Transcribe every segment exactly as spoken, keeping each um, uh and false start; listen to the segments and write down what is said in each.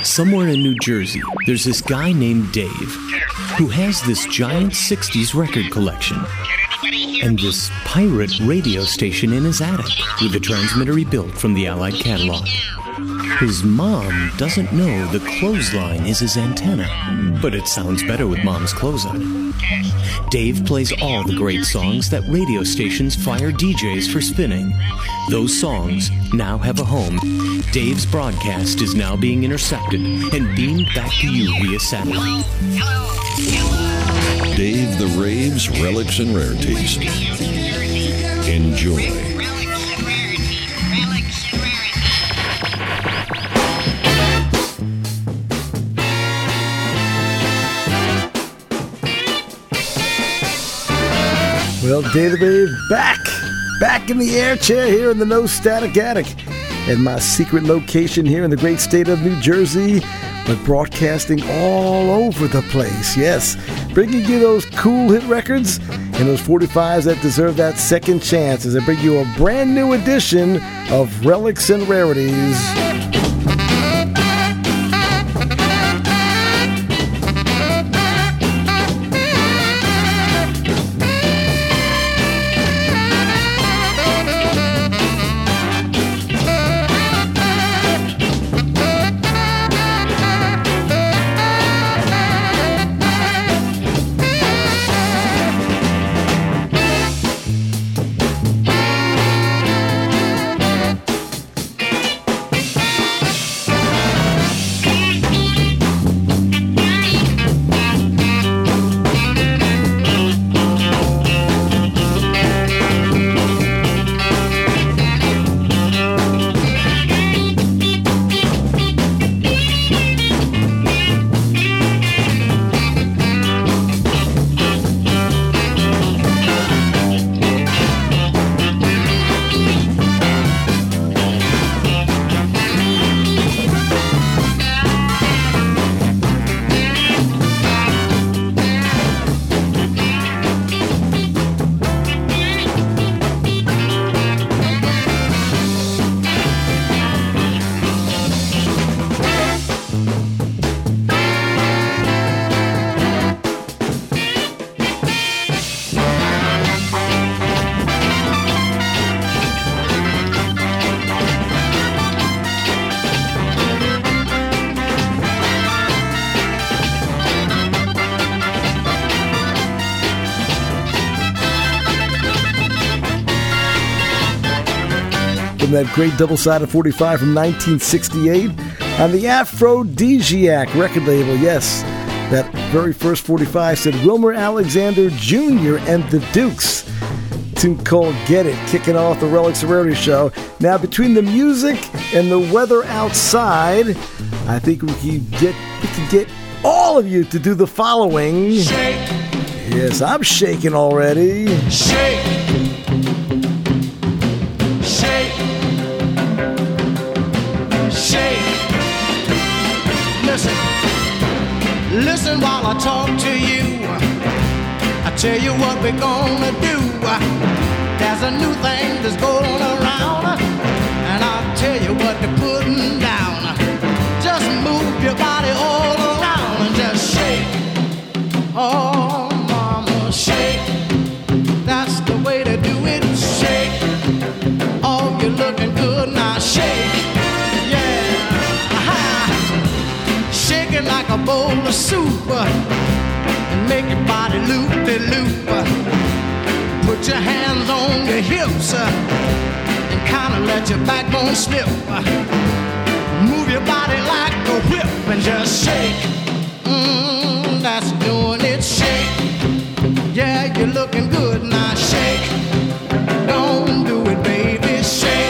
Somewhere in New Jersey, there's this guy named Dave who has this giant sixties record collection and this pirate radio station in his attic with a transmitter he built from the Allied catalog. His mom doesn't know the clothesline is his antenna, but it sounds better with Mom's clothes on. Dave plays all the great songs that radio stations fire D Js for spinning. Those songs now have a home. Dave's broadcast is now being intercepted and beamed back to you via satellite. Dave the Raves, Relics and Rarities. Enjoy. Well, Dave the Rave back, back in the air chair here in the No Static Attic at my secret location here in the great state of New Jersey, but broadcasting all over the place. Yes, bringing you those cool hit records and those forty-fives that deserve that second chance as I bring you a brand new edition of Relics and Rarities. That great double-sided forty-five from nineteen sixty-eight on the Aphrodisiac record label. Yes, that very first forty-five said Wilmer Alexander Junior and the Dukes. Tune called Get It, kicking off the Relics and Rarities show. Now, between the music and the weather outside, I think we can get we can get all of you to do the following. Shake. Yes, I'm shaking already. Shake. Listen while I talk to you. I tell you what we're gonna do. There's a new thing that's going around, and I'll tell you what they're putting down. Just move your body all around and just shake. Oh, mama, shake. That's the way to do it. Shake. Oh, you're looking good now. Shake. Like a bowl of soup, and make your body loop-de-loop. Put your hands on your hips and kind of let your backbone slip. Move your body like a whip and just shake. Mm, that's doing it. Shake. Yeah, you're looking good now. Shake. Don't do it, baby. Shake.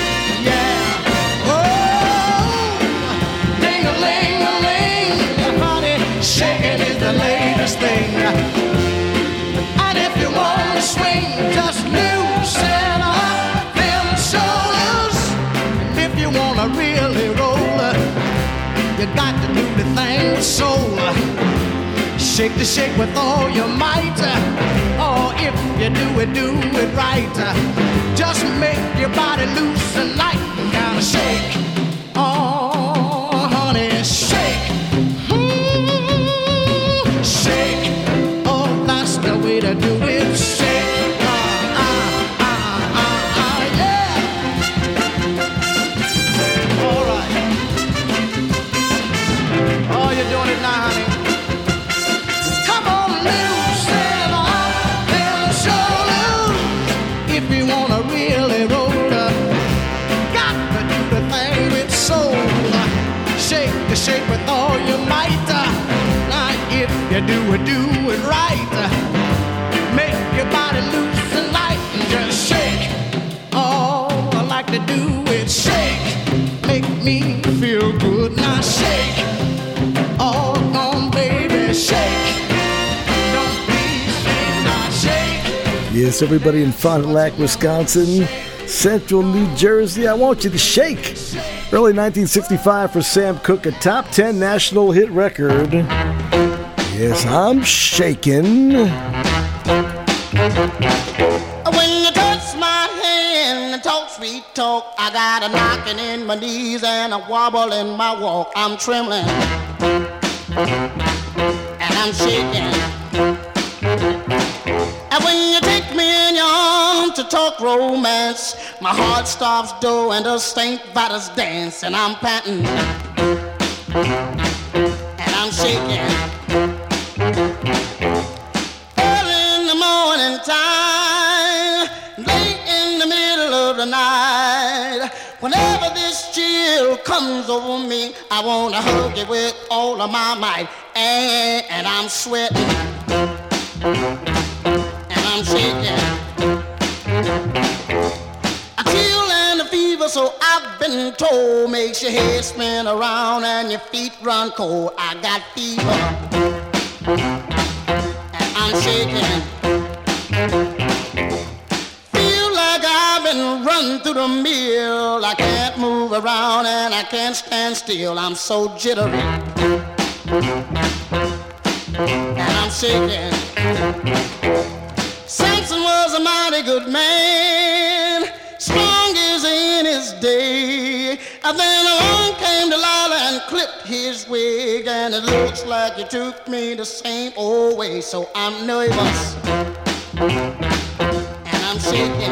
Shaking is the latest thing. And if you want to swing, just loosen up them shoulders. And if you want to really roll, you got to do the thing with soul. Shake the shake with all your might. Or if you do it, do it right. Just make your body loose and light and kind of shake. Oh, honey, shake. to shake with all your might. Now if you do it, do it right. Make your body loose and light and just shake. All I like to do is shake. Make me feel good. Now shake. All on, baby, shake. Don't be ashamed, now shake. Yes, everybody in Fond du Lac, Wisconsin, Central New Jersey, I want you to shake. Early nineteen sixty-five for Sam Cooke, a top ten national hit record. Yes, I'm shaking. When you touch my hand and talk sweet talk, I got a knocking in my knees and a wobble in my walk. I'm trembling and I'm shaking. And when you take me in your arms to talk romance, my heart stops dough and the Saint Vitus dance, and I'm panting and I'm shaking. Early in the morning time, late in the middle of the night, whenever this chill comes over me, I want to hug you with all of my might, and, and I'm sweating and I'm shaking. A chill and a fever, so I've been told, makes your head spin around and your feet run cold. I got fever and I'm shaking. Feel like I've been running through the mill. I can't move around and I can't stand still. I'm so jittery and I'm shaking. Samson was a mighty good man, strong as in his day. And then along came Delilah and clipped his wig, and it looks like you took me the same old way. So I'm nervous and I'm shaking.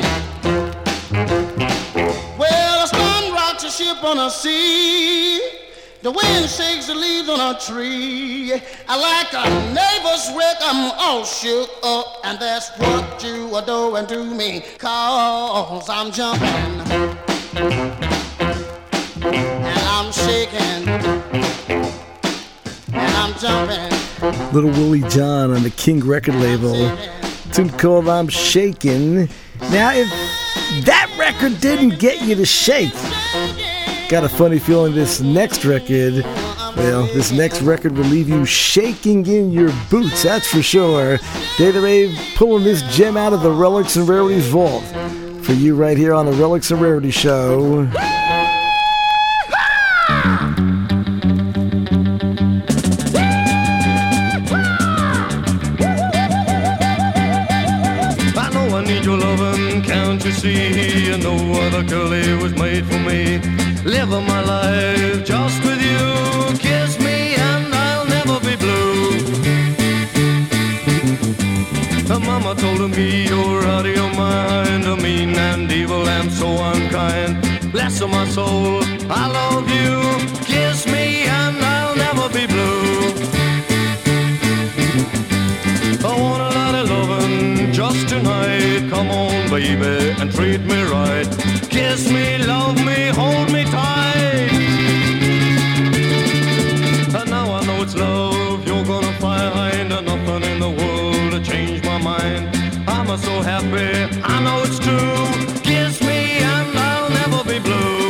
Well, a storm rocks a ship on a sea, the wind shakes the leaves on a tree. I like a neighbor's wreck, I'm all shook up, and that's what you are doing to me, cause I'm jumping and I'm shaking and I'm jumping. Little Willie John on the King record label. Tune called I'm Shaking. Now, if that record didn't get you to shake, got a funny feeling this next record, well, this next record will leave you shaking in your boots, that's for sure. Data Rave pulling this gem out of the Relics and Rarities vault for you right here on the Relics and Rarities Show. I know I need your loving, can't you see? No other girl was made for me. Living my life just with you. Kiss me and I'll never be blue. The mama told me you're out of your mind, mean and evil and so unkind. Bless my soul, I love you. Kiss me and I'll never be blue. I want a lot of loving just tonight. Come on, baby, and treat me right. Kiss me, love me, hold me tight. And now I know it's love you're gonna find, and nothing in the world to change my mind. I'm so happy, I know it's true. Kiss me and I'll never be blue.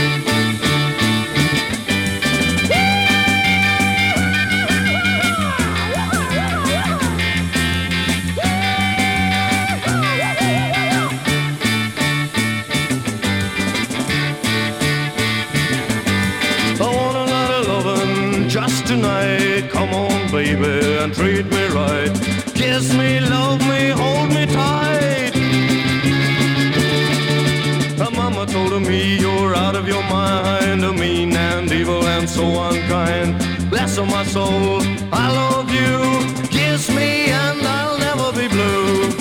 Tonight, come on, baby, and treat me right. Kiss me, love me, hold me tight. Her mama told me you're out of your mind, mean and evil and so unkind. Bless my soul, I love you. Kiss me and I'll never be blue.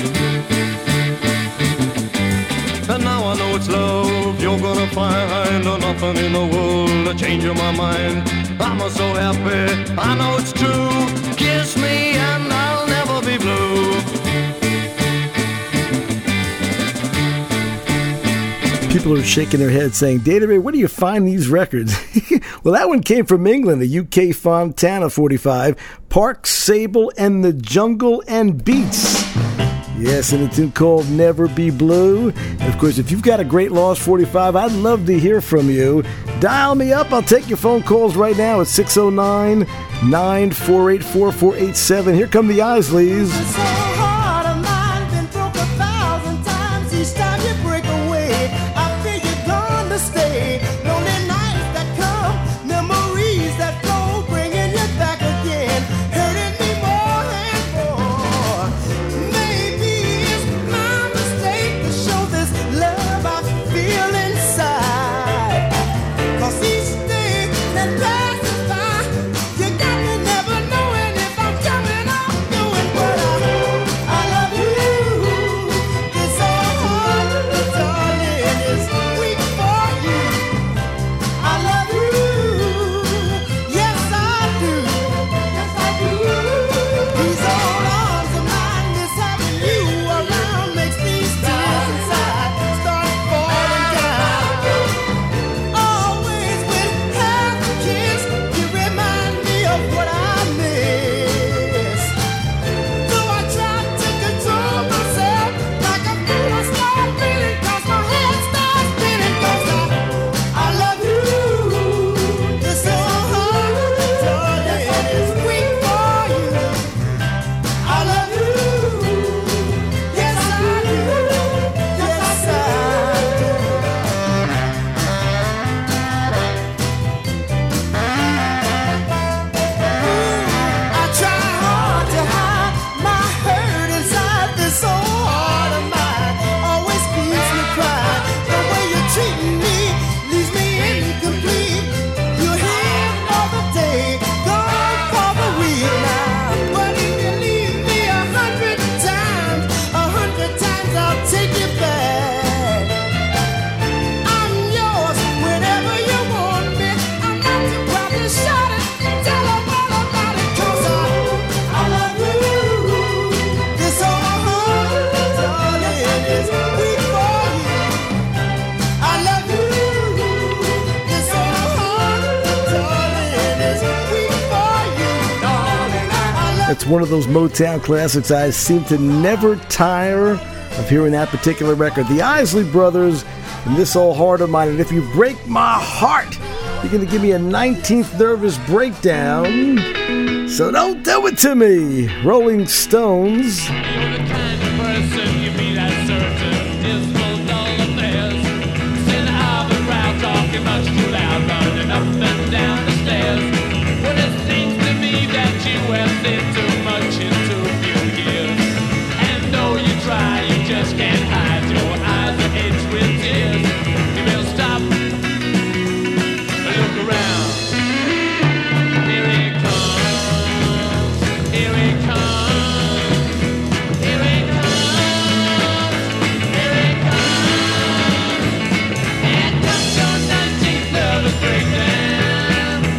And now I know it's love you're gonna find, or nothing in the world to change my mind. I'm so happy, I know it's true. Kiss me and I'll never be blue. people are shaking their heads saying, Data Ray, where do you find these records? Well, that one came from England, the U K Fontana forty-five, Park Sable and the Jungle and Beats. Yes, and a tune called Never Be Blue. And of course, if you've got a great Lost forty-five, I'd love to hear from you. Dial me up. I'll take your phone calls right now at six oh nine, nine four eight, four four eight seven. Here come the Isleys. It's one of those Motown classics. I seem to never tire of hearing that particular record. The Isley Brothers and This Old Heart of Mine. And if you break my heart, you're going to give me a nineteenth nervous breakdown. So don't do it to me. Rolling Stones. You're the kind of person you meet at certain dismal dull affairs. Sitting out the crowd talking much too loud, running up and down the stairs. Well, it seems to me that you have seen too much into few years. And though you try, you just can't hide your eyes are edged with tears. You will stop, look around. Here it comes, here it comes, here it comes, here it comes. Here comes your nineteenth nervous breakdown.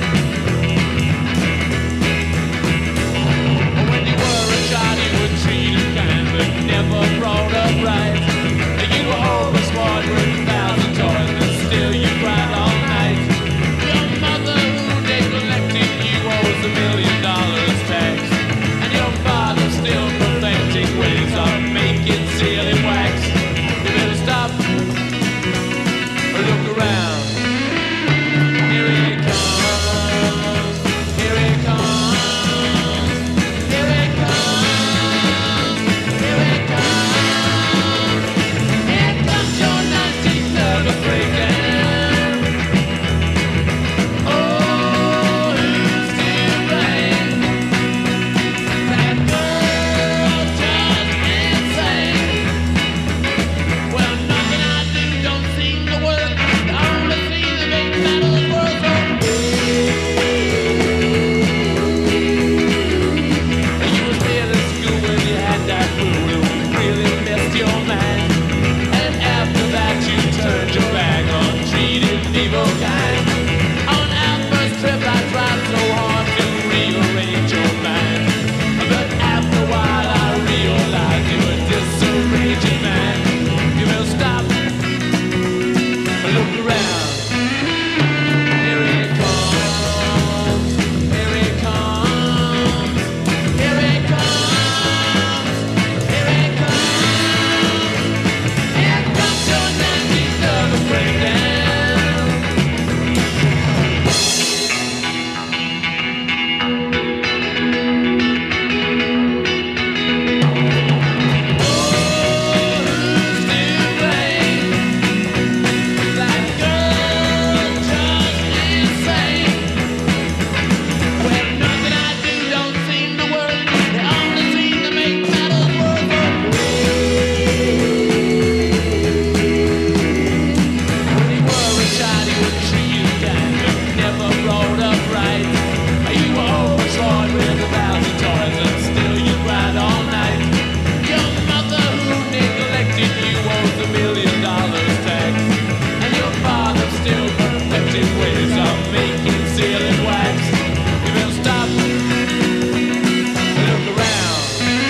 ceiling wax. You better stop and look around.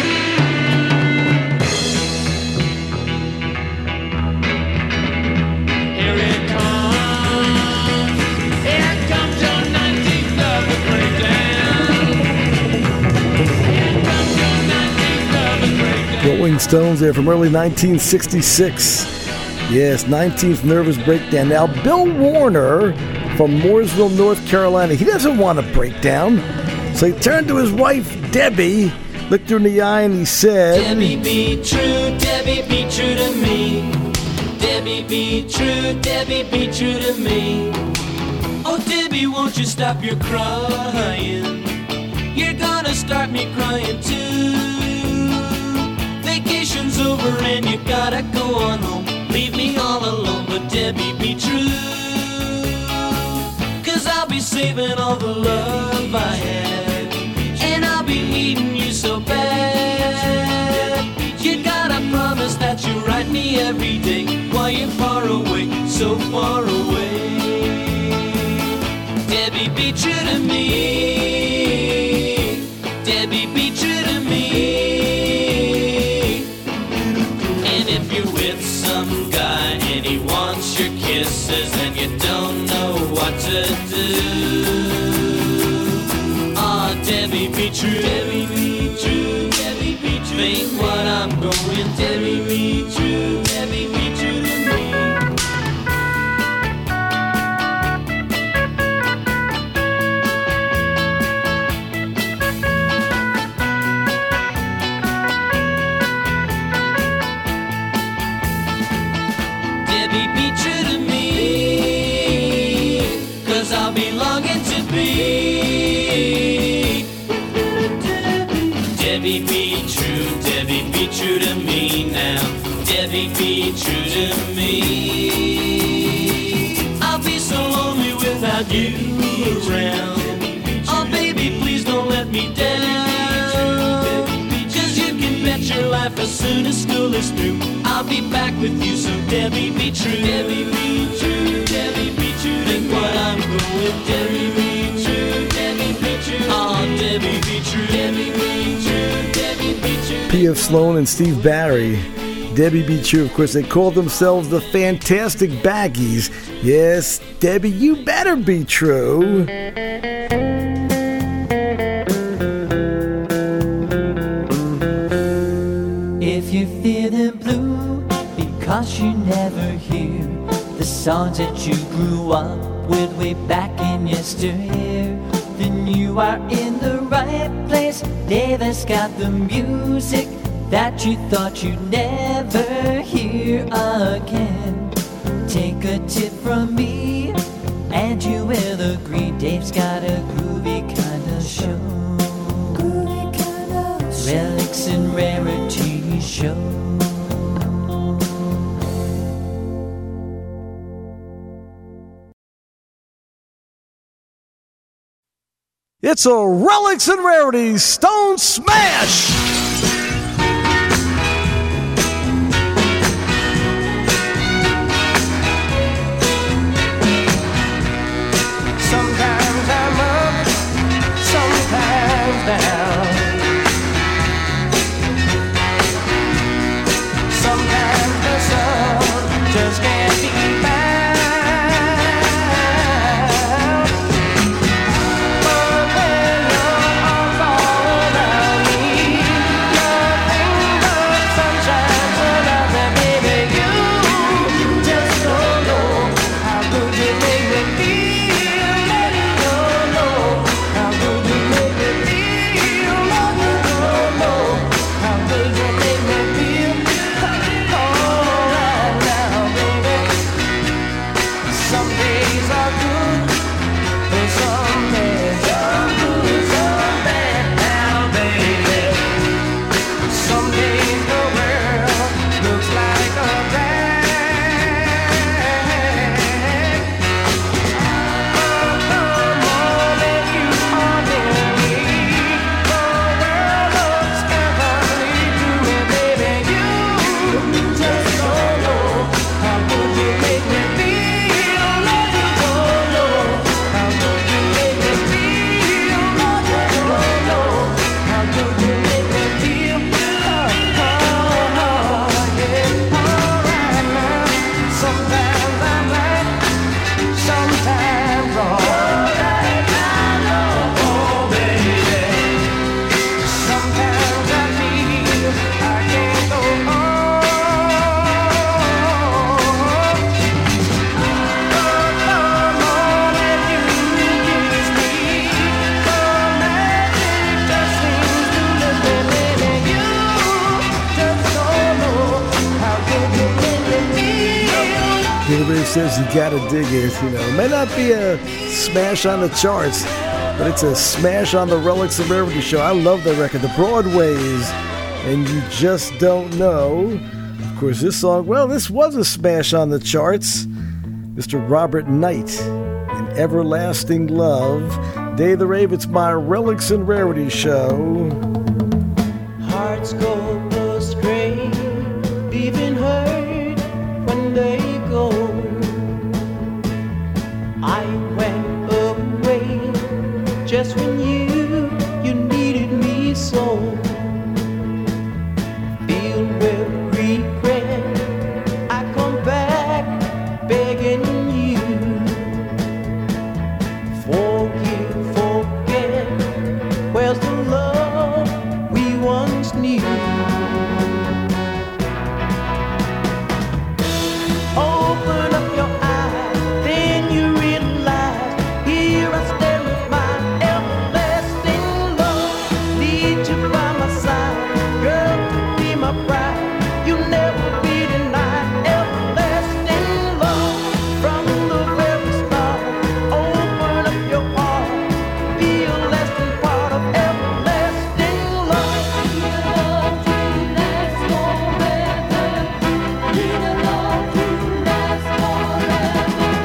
Here it comes. Here comes your nineteenth nervous breakdown. Here comes your nineteenth nervous breakdown. Rolling Stones there from early nineteen sixty-six. Yes, nineteenth Nervous Breakdown. Now, Bill Warner from Mooresville, North Carolina, he doesn't want a breakdown. So he turned to his wife, Debbie, looked her in the eye, and he said, Debbie, be true, Debbie, be true to me. Debbie, be true, Debbie, be true to me. Oh, Debbie, won't you stop your crying? You're gonna start me crying too. Vacation's over and you gotta go on home. Leave me all alone, but Debbie, be true. Cause I'll be saving all the love I had, and I'll be needing you so bad. You gotta promise that you'll write me every day while you're far away, so far away. Debbie, be true to me. Debbie, be true to me. And if you're with some guy and he wants your kisses and you don't know what to do, ah, Debbie, be true, Debbie, be true, Debbie, be true. Think what I'm going, Debbie, be true, Debbie, be true to me. Debbie, be true, Debbie, be true to me now. Debbie, be true to me. I'll be so lonely without you around. Oh, baby, please don't let me down. Cause you can bet your life as soon as school is through, I'll be back with you, so Debbie, be true. Debbie, be true, Debbie, be true. Think what I'm going, Debbie, be true, Debbie, be true. Oh, Debbie, be true, Debbie, be true. P F Sloan and Steve Barry. Debbie, be true. Of course, they called themselves the Fantastic Baggies. Yes, Debbie, you better be true. If you're feeling blue because you never hear the songs that you grew up with way back in yesteryear, then you are in the right place. Davis got the music that you thought you'd never hear again. Take a tip from me and you will agree, Dave's got a groovy kind of show. Groovy kind of show. Relics and Rarities show. It's a Relics and Rarities Stone Smash! Sometimes I'm up, sometimes down. Sometimes the sun just can't be found. But when your arms all around me, says you gotta dig it. You know, it may not be a smash on the charts, but it's a smash on the Relics and Rarities show. I love that record, The Broadways, and You Just Don't Know. Of course, this song, well, this was a smash on the charts. Mister Robert Knight, in Everlasting Love. Day of the Rave, it's my Relics and Rarities show. Hearts go astray, leaving hurt when they go. I went away just when you, you needed me so. Filled with regret, I come back begging you. Forgive, forget, where's the love we once knew? Open up your eyes, then you realize, here I stand with my everlasting love. Need you by my side, girl, to be my bride. You never be denied everlasting love from the very start. Open up your heart, be a lasting part of everlasting love. Need a love to last forever. Need a love to last forever.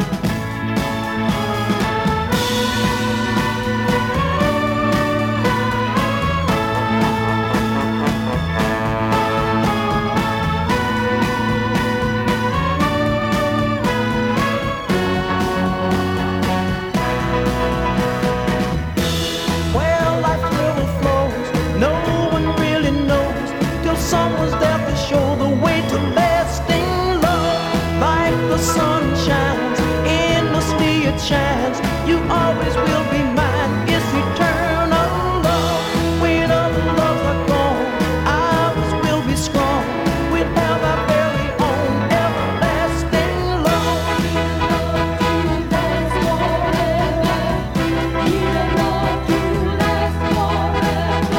Well, life's river flows, no one really knows till someone's there to show the way to lasting love. Like the sun shines, endlessly it shines. You always will be mine. It's eternal love. When other loves are gone, ours will be strong. We'll have our very own everlasting love. Need a love to last forever. Need a love to last forever.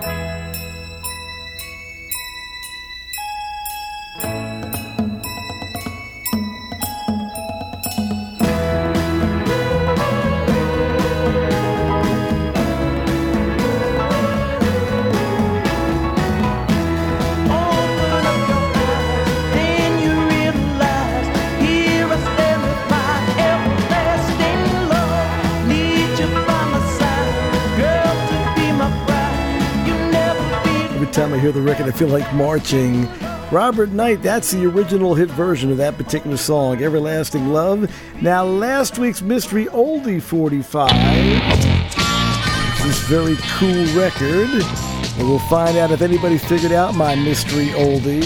Open up your eyes, then you realize, here I stand with my everlasting love. Need you by my side, girl, to be my bride. You never be Every time I hear the record, I feel like marching. Robert Knight, that's the original hit version of that particular song, Everlasting Love. Now, last week's Mystery Oldie forty-five. It's this very cool record. And we'll find out if anybody figured out my Mystery Oldie.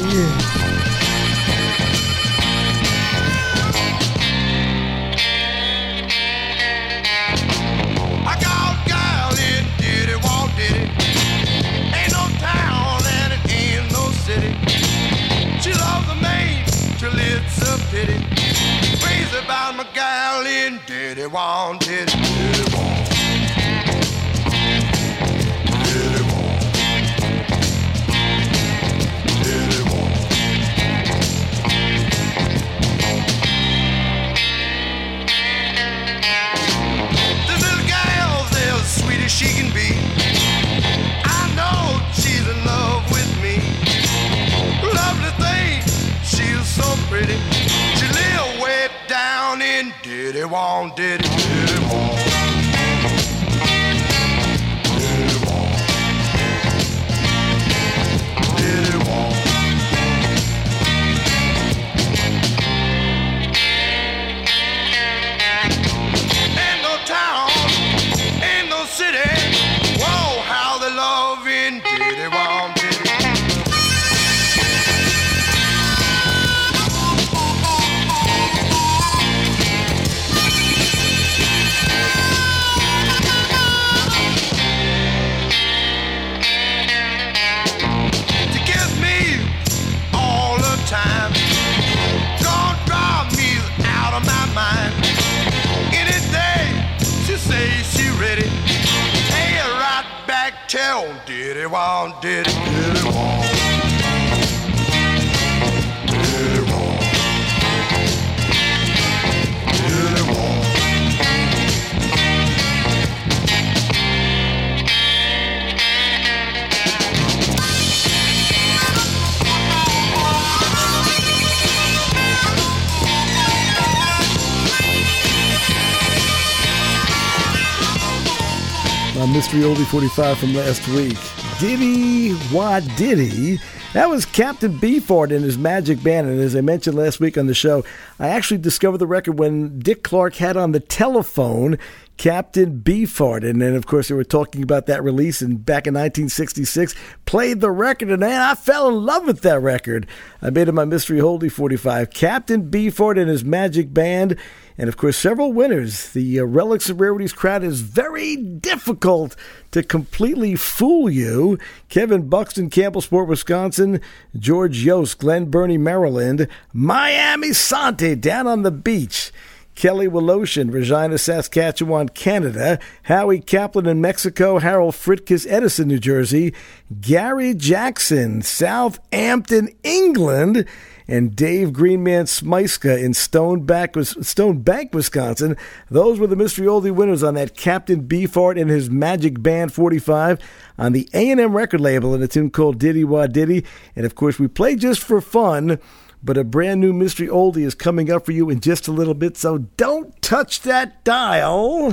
I got a gal in did it, won't did it. Ain't no town and it ain't no city. She loves the Maine till it's a pity. Crazy about my gal in did it, won't did it, did it, won't. Did it, won't. Did it, won't. This little gal's as sweet as she can be. I know she's in love with me. Lovely thing, she's so pretty. She live way down in Diddy Wong, Diddy, Diddy Wong. Diddy Wong. Diddy Wong. Ain't no town, ain't no city. Whoa, how they love in Diddy Wong, Diddy. To kiss me all the time, don't drive me out of my mind. Any day she says she ready, hey, right back, tell Diddy Wong, Diddy, Diddy Wong. Diddy Wong. My Mystery Oldie forty-five from last week. Diddy Wah Diddy. That was Captain Beefheart and his Magic Band. And as I mentioned last week on the show, I actually discovered the record when Dick Clark had on the telephone Captain Beefheart. And then, of course, they were talking about that release in, back in nineteen sixty-six. Played the record, and man, I fell in love with that record. I made it my Mystery Oldie forty-five. Captain Beefheart and his Magic Band. And, of course, several winners. The uh, Relics and Rarities crowd is very difficult to completely fool you. Kevin Buxton, Campbellsport, Wisconsin. George Yost, Glen Burnie, Maryland. Miami Sante, down on the beach. Kelly Woloshin, Regina, Saskatchewan, Canada. Howie Kaplan in Mexico. Harold Fritkiss, Edison, New Jersey. Gary Jackson, Southampton, England. And Dave Greenman Smyska in Stone Bank, Stone Bank, Wisconsin. Those were the Mystery Oldie winners on that Captain Beefheart and his Magic Band forty-five on the A and M record label in a tune called Diddy Wah Diddy. And, of course, we play just for fun, but a brand new Mystery Oldie is coming up for you in just a little bit, so don't touch that dial.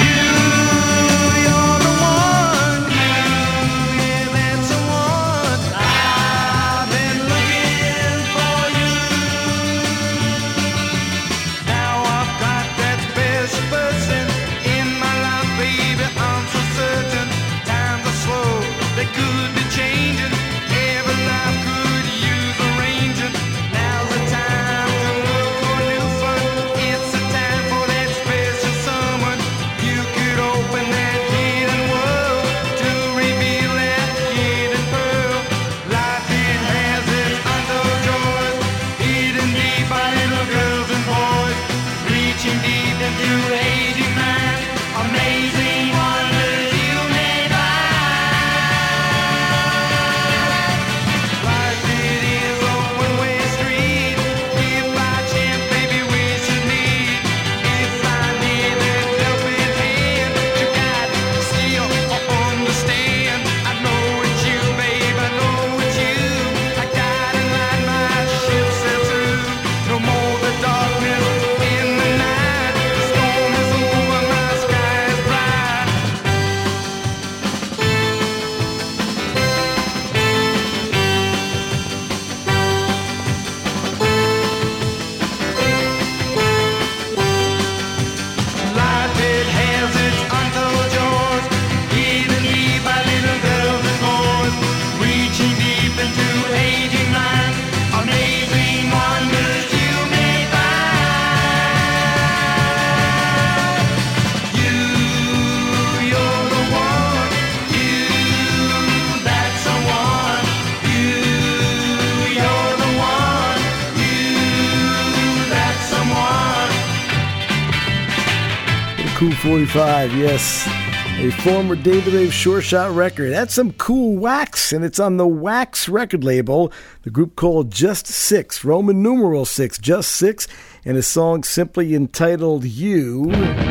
Cool forty-five, yes. A former David Rave Sure Shot record. That's some cool wax, and it's on the Wax record label. The group called Just Six, Roman numeral six, Just Six, and a song simply entitled You.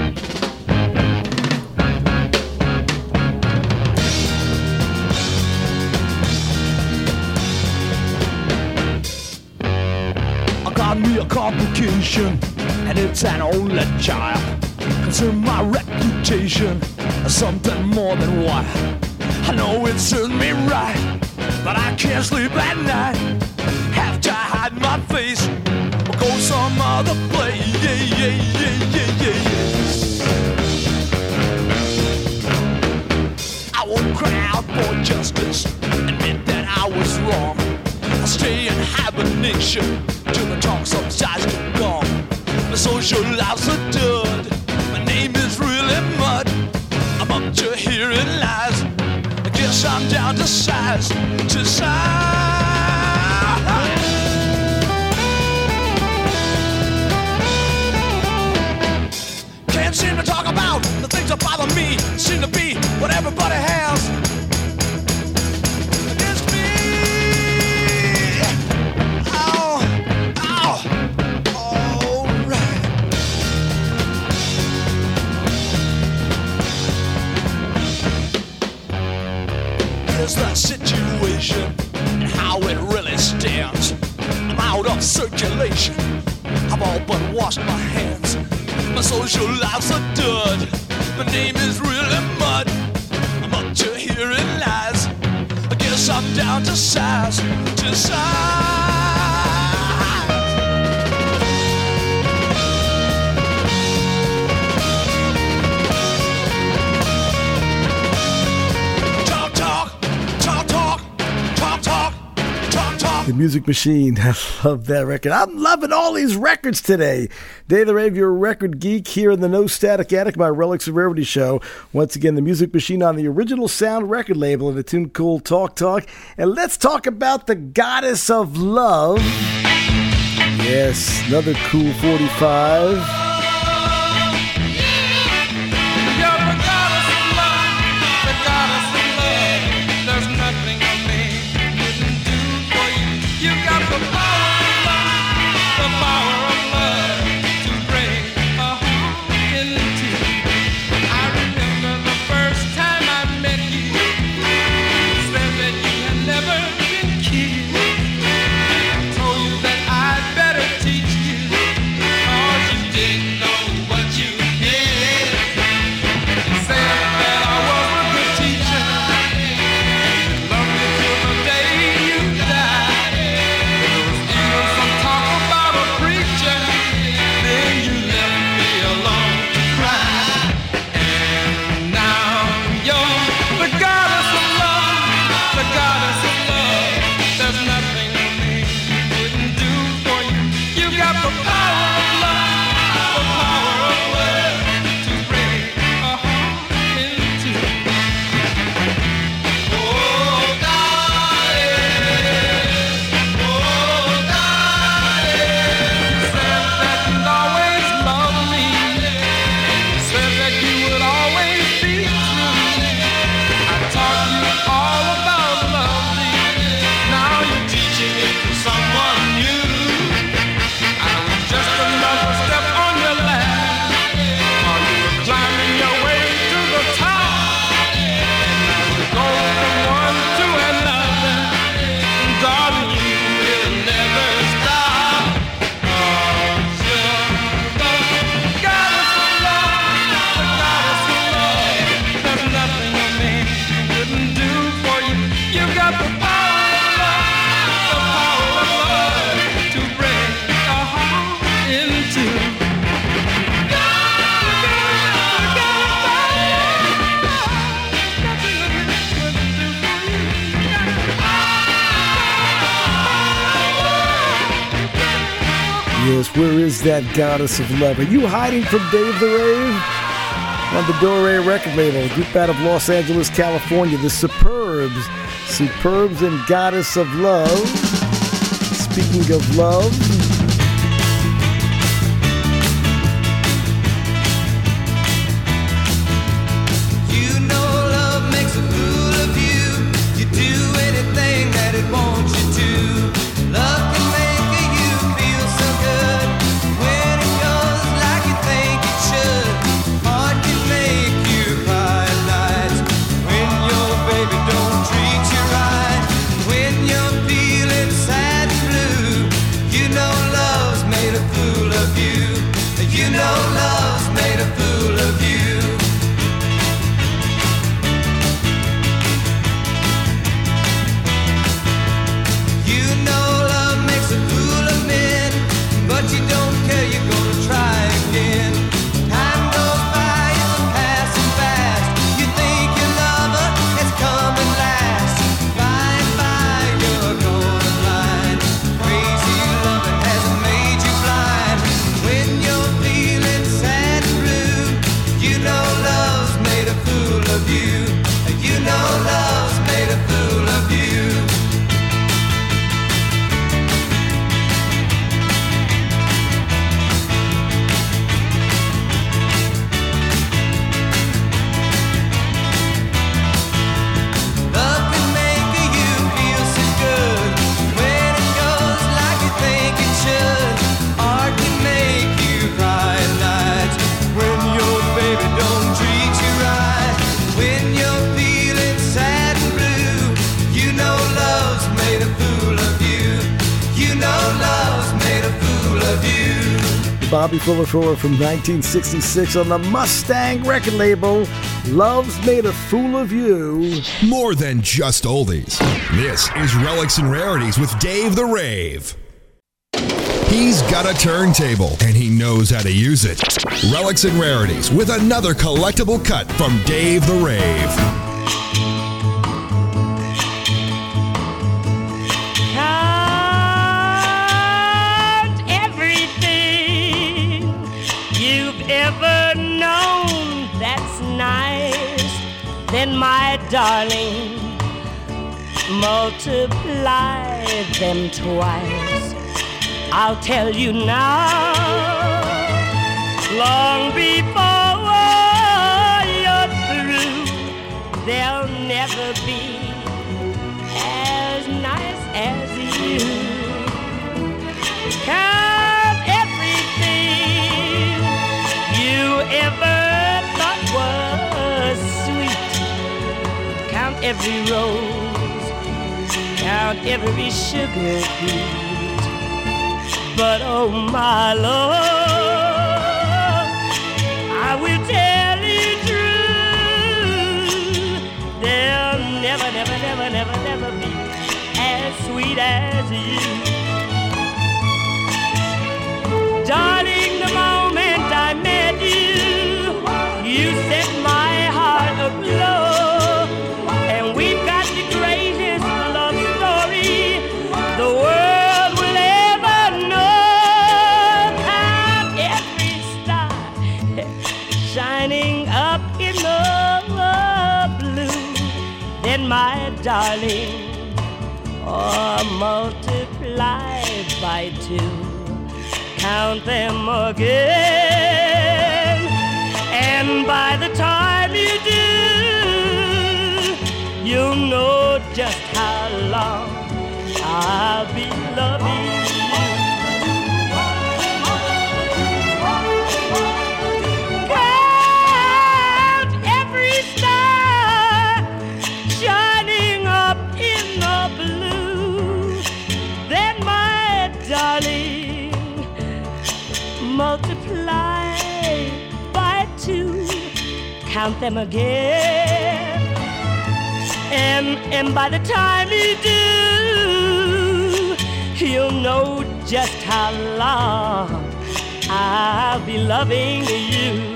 I got me a complication, and it's an only child. Consider my reputation something more than wild. I know it serves me right, but I can't sleep at night. Have to hide my face or go some other place. Yeah, yeah, yeah, yeah, yeah, yeah. I won't cry out for justice, admit that I was wrong. I'll stay in hibernation till the talk subsides to gone. My social life's a dud. My name is really mud. I'm up to hearing lies. I guess I'm down to size, to size. Can't seem to talk about the things that bother me. Seem to be what everybody has. Against me. Oh, oh, all right. Here's the situation and how it really stands. I'm out of circulation. I've all but washed my hands. My social life's a dud. My name is really mud. to size, to size. Talk, talk, talk, talk, talk, talk, talk, talk. The Music Machine. I love that record. I'm loving all these records today. Dave the Rave, you're a record geek here in the No Static Attic, my Relics of Rarity show. Once again, the Music Machine on the Original Sound record label and the tune Cool Talk Talk. And let's talk about the Goddess of Love. Yes, another cool forty-five. Yes, where is that Goddess of Love? Are you hiding from Dave the Rave? On the Dore record label, a group out of Los Angeles, California, the Superbs. Superbs and Goddess of Love. Speaking of love, you know love makes a fool of you. You do anything that it wants you to. Love can make you feel so good when it goes like you think it should. Heart can make you cry at night when your baby don't treat you right. When you're feeling sad and blue, you know love's made a fool of you. You know love's made a fool of you. You know love makes a fool of men, but you don't care, you're gonna try again. Time goes by, it's passing fast. You think your lover has come at last. By and by, you're gonna blind. Crazy loving has made you blind. When you're feeling sad and blue, you know love's made a fool of you. You know love's made a fool of you. Love can make you feel so good when it goes like you think it should. Art can make you cry at night when your baby don't treat you right. When you're feeling sad and blue, you know love's made a fool of you. You know love's made a fool of you. Bobby Fuller Fuller from nineteen sixty-six on the Mustang record label. Love's Made a Fool of You. More than just oldies. This is Relics and Rarities with Dave the Rave. He's got a turntable, and he knows how to use it. Relics and Rarities with another collectible cut from Dave the Rave. Count everything you've ever known that's nice, then my darling, multiply them twice. I'll tell you now, long before you're through, they'll never be as nice as you. Count everything you ever thought was sweet. Count every rose, count every sugar beet. But oh my Lord, I will tell you true, they'll never, never, never, never, never be as sweet as you. Darling, the moment I met you, you set my heart aglow, and we've got the greatest love story the world my darling, or multiply by two. Count them again, and by the time you do, you'll know just how long I'll be loving you. Multiply by two, count them again, and, and by the time you do, you'll know just how long I'll be loving you.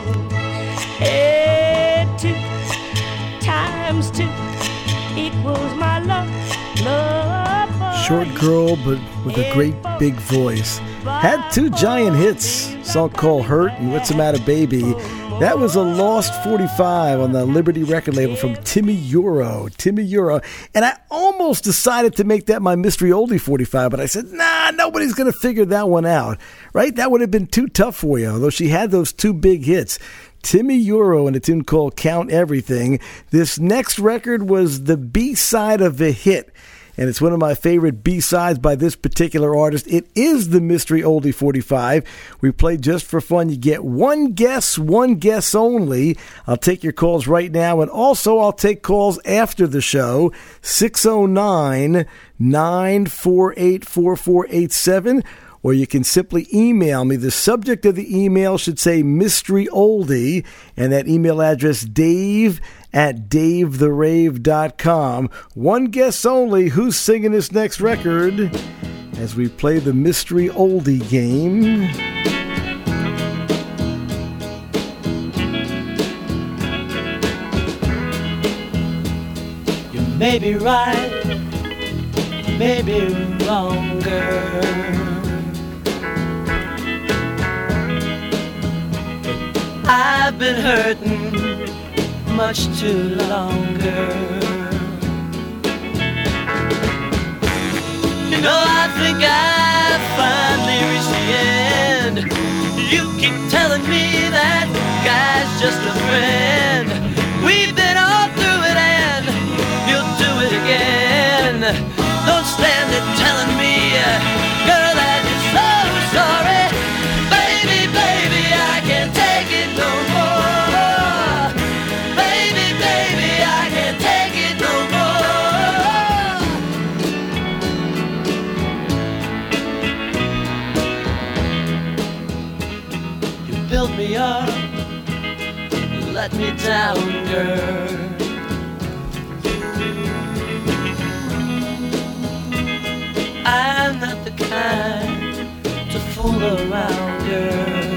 Hey, two times two equals my love, love for Short girl, but with a great big voice. Had two giant hits, a song called Hurt and What's the Matter Baby. That was a lost forty-five on the Liberty record label from Timmy Euro. Timmy Euro. And I almost decided to make that my mystery oldie forty-five, but I said, nah, nobody's going to figure that one out. Right? That would have been too tough for you, although she had those two big hits. Timmy Euro and a tune called Count Everything. This next record was the B-side of a hit. And it's one of my favorite B-sides by this particular artist. It is the Mystery Oldie forty-five. We play just for fun. You get one guess, one guess only. I'll take your calls right now, and also I'll take calls after the show. six oh nine, nine four eight, four four eight seven. Or you can simply email me. The subject of the email should say Mystery Oldie, and that email address, Dave at dave the rave dot com. One guess only. Who's singing this next record as we play the Mystery Oldie game? You may be right, maybe longer. I've been hurting much too longer. You know, I think I finally reached the end. You keep telling me that guy's just a friend. We've been all through it and you'll do it again. Don't stand there telling me, girl, that you're so sorry. Baby, baby, I can't take it no more. Baby, baby, I can't take it no more. You built me up, you let let me down, girl. I'm not the kind to fool around, girl.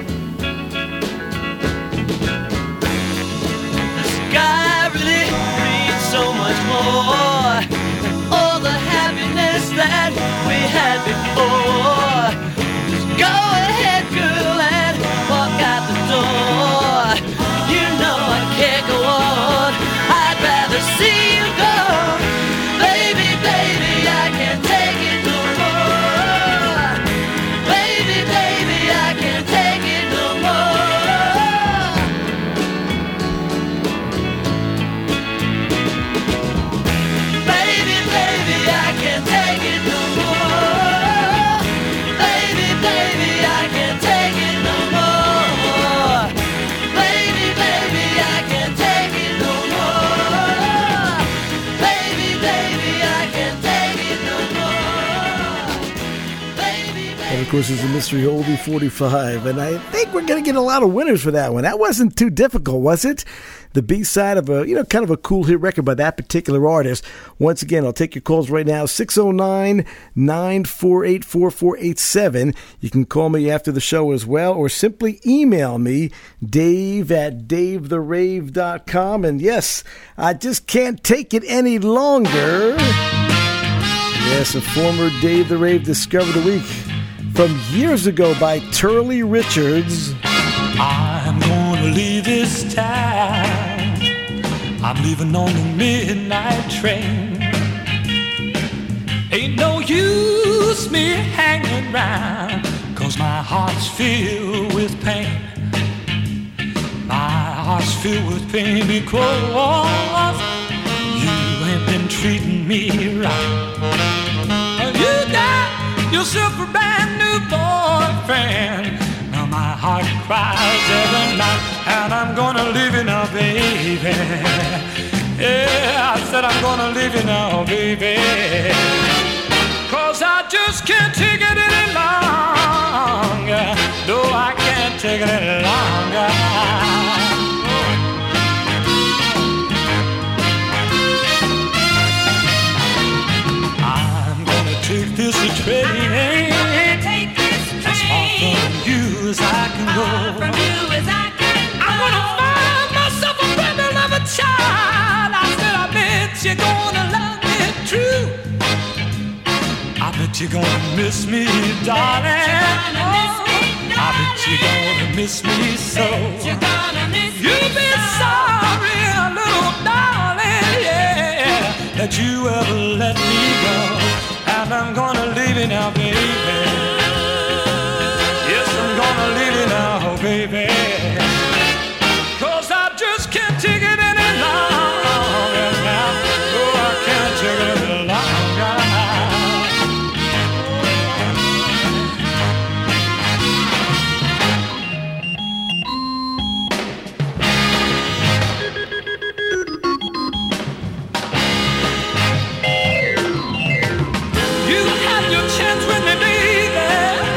The sky really means so much more than all the happiness that we had before. Just go ahead, girl, and walk out the door. You know I can't go on. I'd rather see you go. Baby, baby, I can't take it no more. Baby, baby, I can't take it no more. Baby, baby, I can't take it no more. Baby, baby, I can't take it no more. Baby, baby, I can't take it no more. Baby, baby, I can't take it no more. Baby, baby. And of course, it's a mystery oldie forty-five, and I think we're going to get a lot of winners for that one. That wasn't too difficult, was it? The B-side of a, you know, kind of a cool hit record by that particular artist. Once again, I'll take your calls right now, six oh nine, nine four eight, four four eight seven. You can call me after the show as well, or simply email me, dave at dave the rave dot com. And yes, I just can't take it any longer. Yes, a former Dave the Rave Discover the Week from years ago by Turley Richards. I'm gonna leave this town. I'm leaving on the midnight train. Ain't no use me hanging around, 'cause my heart's filled with pain. My heart's filled with pain because you ain't been treating me right. You got yourself a brand new boyfriend. Now my heart cries every night, and I'm gonna leave you now, baby. Yeah, I said I'm gonna leave you now, baby. 'Cause I just can't take it any longer. No, I can't take it any longer. I'm gonna take this train. As far from you as I can go. I'm gonna find myself a baby lover child. I said I bet you're gonna love me true. I bet you're gonna miss me, darling. Oh, I bet you're gonna miss me so. You'll be sorry, little darling, yeah, that you ever let me go. And I'm gonna leave you now, baby. I'm gonna leave you now, baby, 'cause I just can't take it any longer now. Oh, I can't take it any longer. You had your chance with me, baby.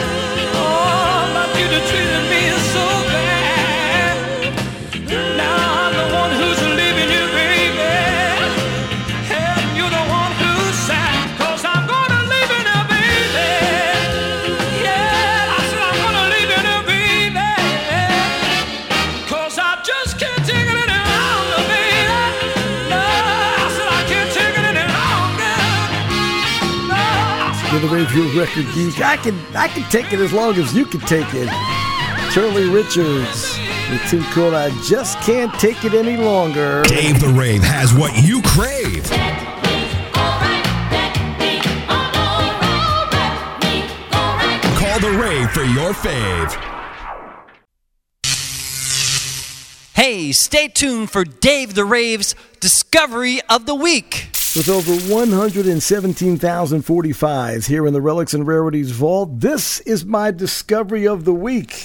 Treating me so bad. Now I'm the one who's leaving you, baby. And you're the one who's sad, 'cause I'm gonna leave you now, baby. Yeah, I said I'm gonna leave you now, baby. 'Cause I just can't take it any longer, baby. No, I said I can't take it any longer. No, I said You're the Review Record Geek. I can, I can take it as long as you can take it. Turley Richards, the tune called I Just Can't Take It Any Longer. Dave the Rave has what you crave. Call the Rave for your fave. Hey, stay tuned for Dave the Rave's Discovery of the Week. With over one hundred seventeen thousand forty-fives here in the Relics and Rarities Vault, this is my Discovery of the Week.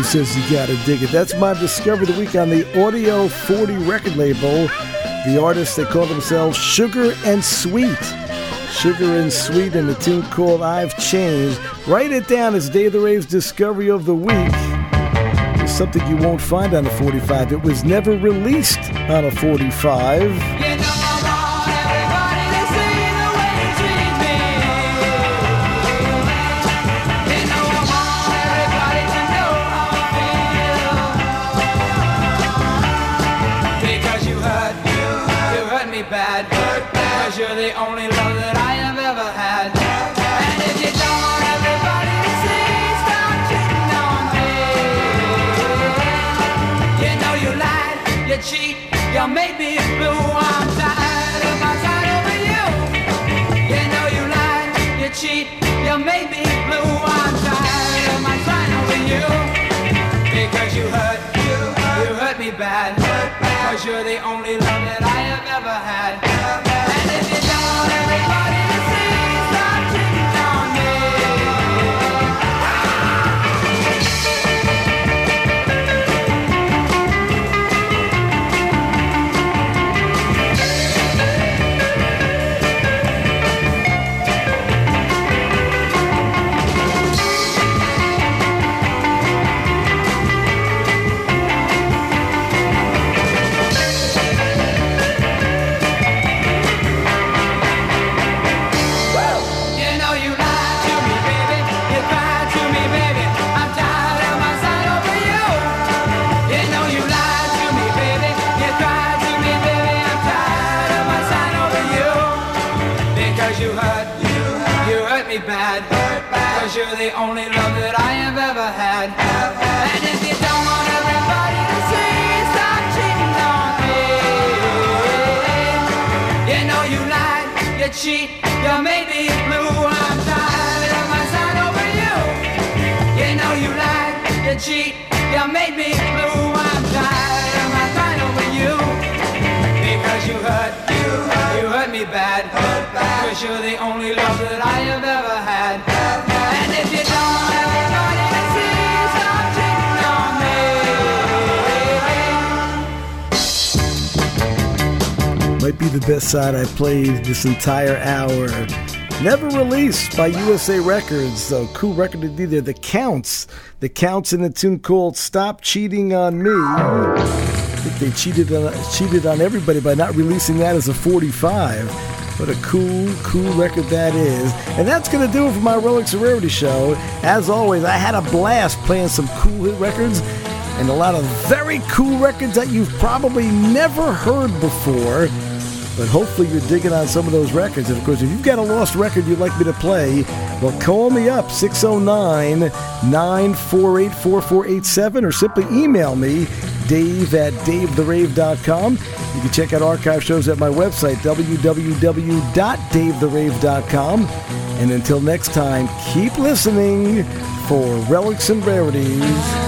says you gotta dig it. That's my discovery of the week on the Audio forty record label. The artists, they call themselves Sugar and Sweet. Sugar and Sweet, and the tune called I've Changed. Write it down as Dave the Rave's discovery of the week. It's something you won't find on a forty-five. It was never released on a forty-five. Bad, because you're the only love that I have ever had. And if you don't want everybody to see, stop cheating on me. You know you lied, you cheat, you made me blue. I'm tired of my side over you. You know you lied, you cheat, you made me blue. I'm tired of my crying over you. Because you hurt, you hurt, you hurt me bad. Because you're the only love that I have ever had. And if you don't want everybody to see, stop cheating on me. Bad, because you're the only love that I have ever had. And if you don't want everybody to see, stop cheating on me. You know you lied, you cheat, you made me blue. I'm tired of my side over you. You know you lied, you cheat, you made me blue. I'm tired of my crying over you. Because you hurt, you hurt, you hurt me bad. Because you're the only love that I have ever had. And if you don't want everybody to see, stop cheating on me. Might be the best side I played this entire hour. Never released by U S A Records, so cool record indeed there. The Counts. The Counts in a tune called Stop Cheating on Me. I think they cheated on, cheated on everybody by not releasing that as a forty-five. What a cool, cool record that is. And that's going to do it for my Relics and Rarity show. As always, I had a blast playing some cool hit records and a lot of very cool records that you've probably never heard before. But hopefully you're digging on some of those records. And of course, if you've got a lost record you'd like me to play, well, call me up, six oh nine, nine four eight, four four eight seven, or simply email me, Dave at Dave the Rave dot com. You can check out archive shows at my website, w w w dot dave the rave dot com. And until next time, keep listening for Relics and Rarities.